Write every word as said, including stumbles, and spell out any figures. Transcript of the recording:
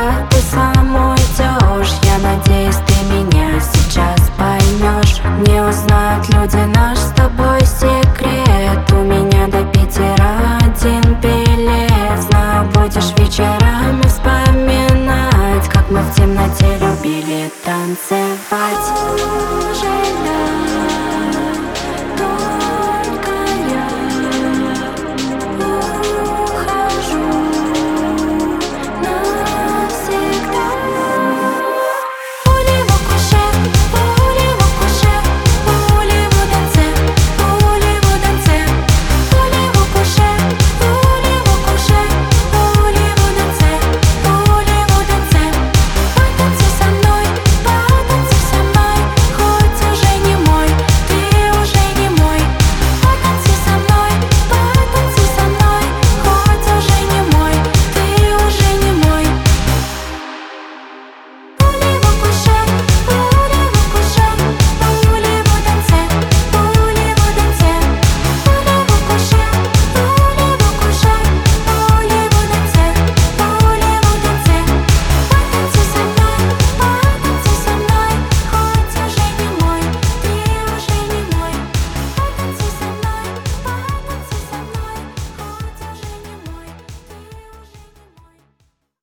куда ты сам уйдешь. Я надеюсь, ты меня сейчас поймешь. Не узнают люди наш с тобой секрет. У меня до Питера один билет. Знаю, будешь вечерами вспоминать, как мы в темноте любили танцевать. Жаль,